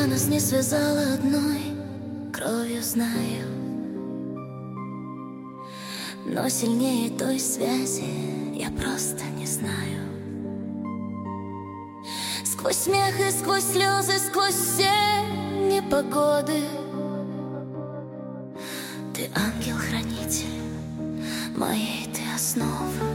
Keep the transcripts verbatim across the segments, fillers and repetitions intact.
Судьба нас не связала одной кровью, знаю. Но сильнее той связи я просто не знаю. Сквозь смех и сквозь слезы, сквозь все непогоды ты ангел-хранитель моей ты основы.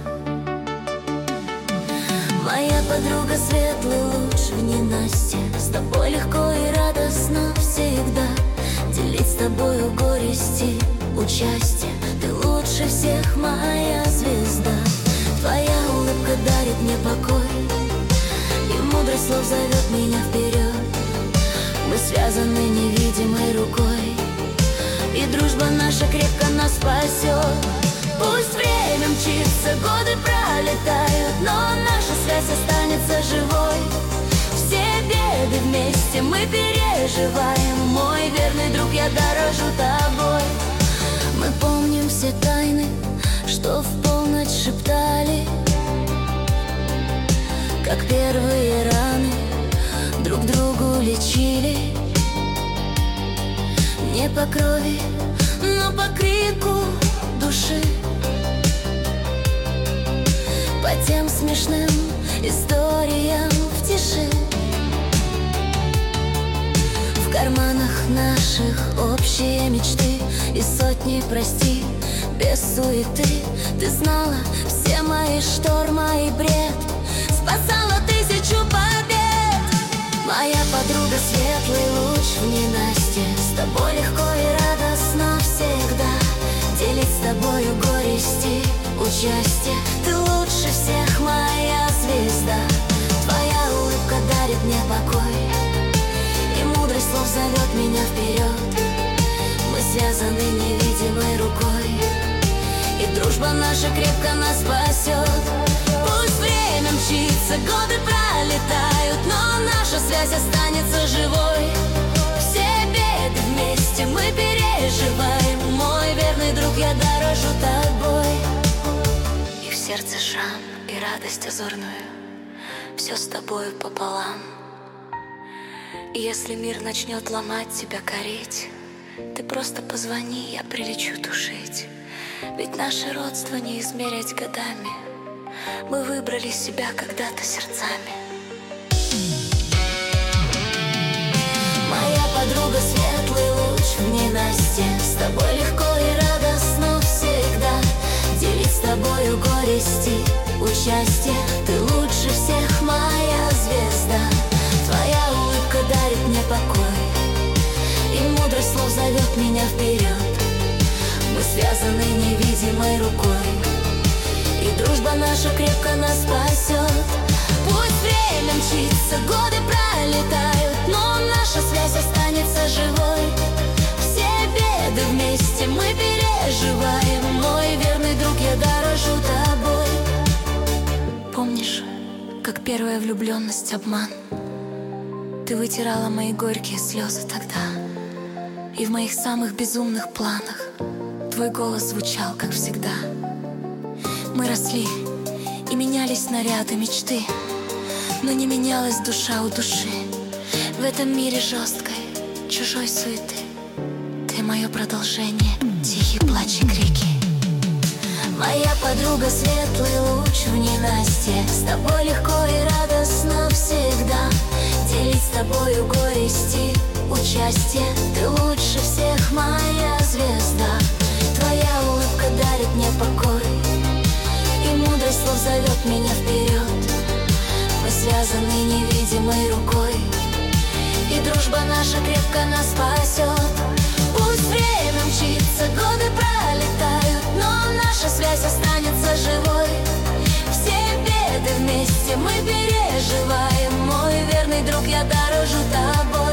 Моя подруга, светлый луч в ненастье. С тобой легко и радостно всегда делить с тобою горести, участие. Ты лучше всех, моя звезда. Твоя улыбка дарит мне покой, и мудрость слов зовет меня вперед. Мы связаны невидимой рукой, и дружба наша крепко нас спасет. Пусть время мчится, годы пролетают, но наша связь останется живой. Все беды вместе мы переживаем. Мой верный друг, я дорожу тобой. Мы помним все тайны, что в полночь шептали, как первые раны друг другу лечили. Не по крови, но по крику души, по тем смешным историям в тиши. В карманах наших общие мечты и сотни прости без суеты. Ты знала все мои штормы и бред, спасала тысячу побед. Моя подруга, светлый луч в ненастье. С тобой легко и радостно всегда делить с тобою горести, участие. Ты лучше всех, моя звезда. Твоя улыбка дарит мне покой, и мудрость слов зовет меня вперед. Мы связаны невидимой рукой, и дружба наша крепко нас спасет. Пусть время мчится, годы пролетают, но наша связь останется живой. Все беды вместе мы переживаем. Мой верный друг, я дорожу тобой. И в сердце шрам, и радость озорную, все с тобою пополам. И если мир начнет ломать тебя, кореть, ты просто позвони, я прилечу тушить. Ведь наше родство не измерять годами, мы выбрали себя когда-то сердцами. Моя подруга, светлый луч в ненастье. С тобой легко и радостно всегда делить с тобою горести, участие. Ты лучше всех, моя звезда. Твоя улыбка дарит мне покой, и мудрость слов зовет меня вперед. Мы связаны невидимой рукой, и дружба наша крепко нас спасет. Пусть время мчится, годы пролетают, но наша связь останется живой. Все беды вместе мы переживаем. Мой верный друг, я дорожу тобой. Помнишь, как первая влюбленность обман? Ты вытирала мои горькие слезы тогда, и в моих самых безумных планах твой голос звучал, как всегда. Мы росли, и менялись наряды, мечты, но не менялась душа у души. В этом мире жесткой, чужой суеты ты мое продолжение, тихий плач и крики. Моя подруга, светлый луч в ненастье. С тобой легко и радостно всегда делить с тобою горести, участие. Ты лучше всех, моя звезда. Твоя улыбка дарит мне покой, и мудрость слов зовет меня вперед. Мы связаны невидимой рукой, и дружба наша крепко нас спасет. Пусть время мчится, годы пролетают, но наша связь останется живой. Все беды вместе мы переживаем. Мой верный друг, я дорожу тобой.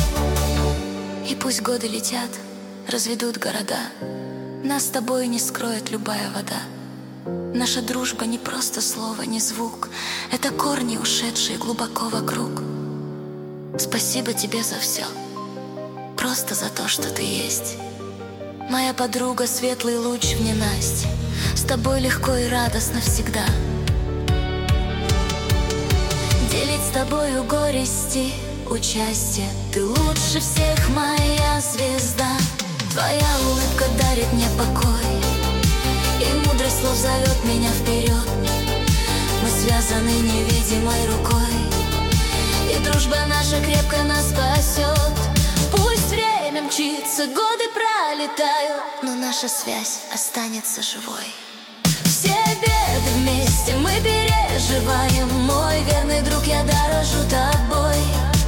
И пусть годы летят, разведут города, нас с тобой не скроет любая вода. Наша дружба не просто слово, не звук, это корни, ушедшие глубоко вокруг. Спасибо тебе за все, просто за то, что ты есть. Моя подруга, светлый луч в ненастье. С тобой легко и радостно всегда делить с тобою горести, участие. Ты лучше всех, моя звезда. Твоя улыбка дарит мне покой, и мудрость слов зовет меня вперед. Мы связаны невидимой рукой, и дружба наша крепко нас спасет. Пусть время мчится, годы пролетают, но наша связь останется живой. Все беды вместе мы переживаем, мой верный друг, я дорожу тобой.